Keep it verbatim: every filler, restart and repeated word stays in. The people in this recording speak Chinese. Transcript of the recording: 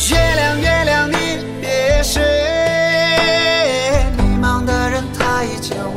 月亮月亮你别睡，迷茫的人他已经